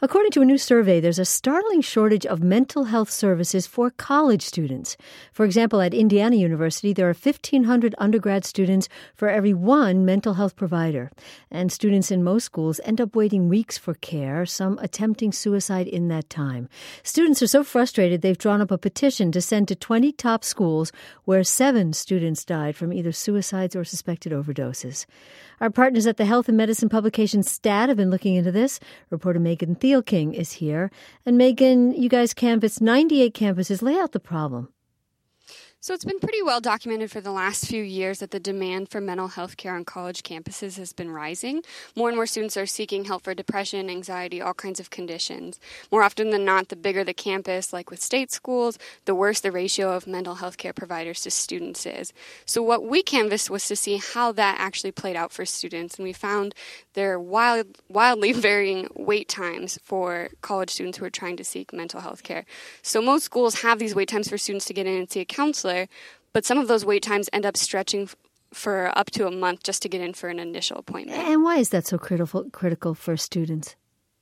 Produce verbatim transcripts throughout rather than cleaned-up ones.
According to a new survey, there's a startling shortage of mental health services for college students. For example, at Indiana University, there are fifteen hundred undergrad students for every one mental health provider. And students in most schools end up waiting weeks for care, some attempting suicide in that time. Students are so frustrated they've drawn up a petition to send to twenty top schools where seven students died from either suicides or suspected overdoses. Our partners at the Health and Medicine publication STAT have been looking into this. Reporter Megan Thielking is here. And Megan, you guys canvassed ninety-eight campuses. Lay out the problem. So it's been pretty well documented for the last few years that the demand for mental health care on college campuses has been rising. More and more students are seeking help for depression, anxiety, all kinds of conditions. More often than not, the bigger the campus, like with state schools, the worse the ratio of mental health care providers to students is. So what we canvassed was to see how that actually played out for students, and we found there are wild, wildly varying wait times for college students who are trying to seek mental health care. So most schools have these wait times for students to get in and see a counselor, but some of those wait times end up stretching f- for up to a month just to get in for an initial appointment. And why is that so critical critical for students?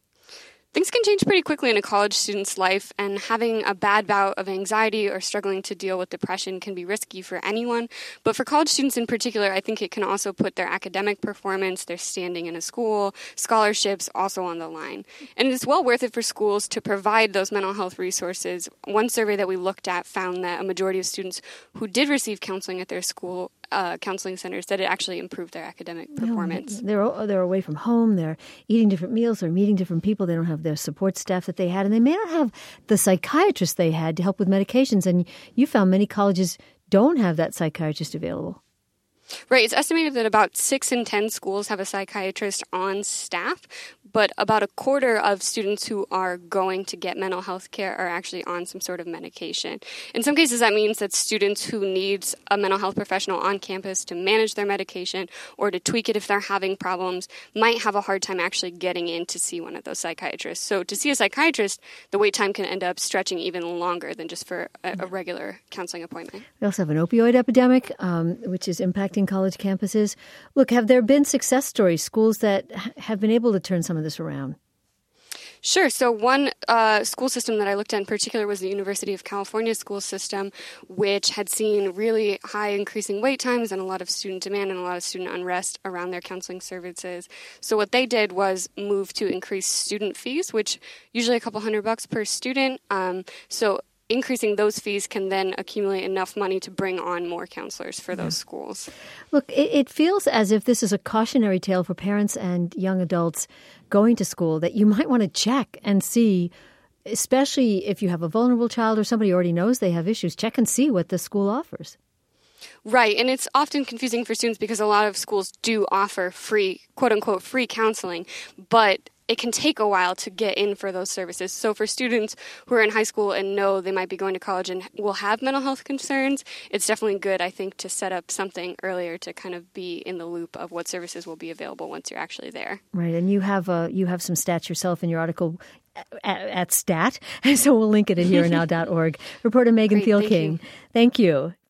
Things can change pretty quickly in a college student's life, and having a bad bout of anxiety or struggling to deal with depression can be risky for anyone. But for college students in particular, I think it can also put their academic performance, their standing in a school, scholarships also on the line. And it's well worth it for schools to provide those mental health resources. One survey that we looked at found that a majority of students who did receive counseling at their school Uh, counseling centers said it actually improved their academic performance. No, they're they're away from home. They're eating different meals. They're meeting different people. They don't have their support staff that they had, and they may not have the psychiatrist they had to help with medications. And you found many colleges don't have that psychiatrist available. Right. It's estimated that about six in ten schools have a psychiatrist on staff, but about a quarter of students who are going to get mental health care are actually on some sort of medication. In some cases, that means that students who need a mental health professional on campus to manage their medication or to tweak it if they're having problems might have a hard time actually getting in to see one of those psychiatrists. So to see a psychiatrist, the wait time can end up stretching even longer than just for a, a regular counseling appointment. We also have an opioid epidemic, um, which is impacting college campuses. Look, have there been success stories, schools that have been able to turn some of this around? Sure. So one uh, school system that I looked at in particular was the University of California school system, which had seen really high increasing wait times and a lot of student demand and a lot of student unrest around their counseling services. So what they did was move to increase student fees, which usually a couple hundred bucks per student. Um, so increasing those fees can then accumulate enough money to bring on more counselors for those yeah. schools. Look, it, it feels as if this is a cautionary tale for parents and young adults going to school that you might want to check and see, especially if you have a vulnerable child or somebody who already knows they have issues, check and see what the school offers. Right, and it's often confusing for students because a lot of schools do offer free, quote-unquote, free counseling, but it can take a while to get in for those services. So for students who are in high school and know they might be going to college and will have mental health concerns, it's definitely good, I think, to set up something earlier to kind of be in the loop of what services will be available once you're actually there. Right, and you have uh, you have some stats yourself in your article at, at STAT, so we'll link it at here and now dot org. Reporter Megan Thielking, thank you. Thank you.